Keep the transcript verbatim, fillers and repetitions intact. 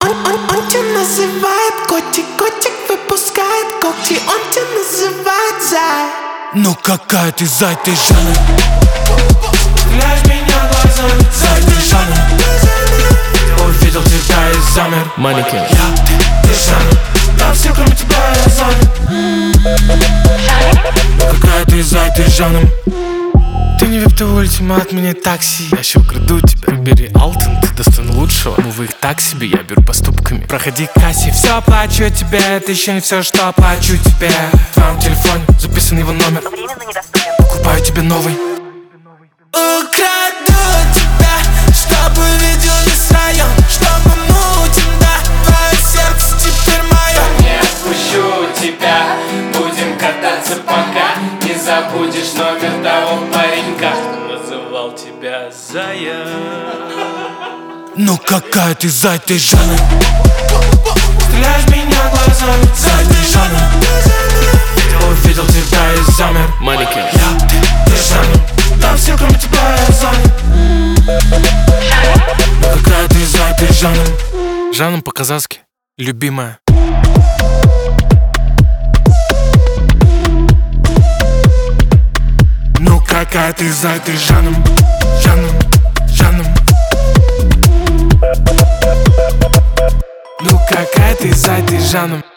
он, он тебя называет котик, котик выпускает когти, он тебя называет зай. Ну какая ты зай, ты Жанна. Стреляешь меня глазами, Зай, ты Жанна. Увидел тебя и замер. Манекен. Я, ты, ты Жанна. Там все кроме тебя я занят. Ну какая ты зай, ты Жанна. Ты не вип, ты ультимат, мне такси. Я еще украду тебя, бери Алтон, ты достоин лучшего. Мувы их так себе, я беру поступками. Проходи к кассе, все оплачу тебе. Это еще не все, что оплачу тебе. В твоем телефоне записан его номер. Покупаю тебе новый. Украду тебя, чтобы видел весь район, чтобы мутим, да, твое сердце теперь мое. Не отпущу тебя, будем кататься, пока не забудешь номер того паренька, что называл тебя зая. Ну какая ты зай, ты Жанна. Стреляешь меня глазами, Зай, ты Жанна. Увидел тебя и замер. Манекен. я, ты, ты Жанна. Там все кроме тебя я занят. Ну какая ты зай, ты Жанна. Жанна по-казахски, любимая. Ну какая ты зай, ты Жанна. Жанна, Жанна. Ну какая ты зай, ты Жанна.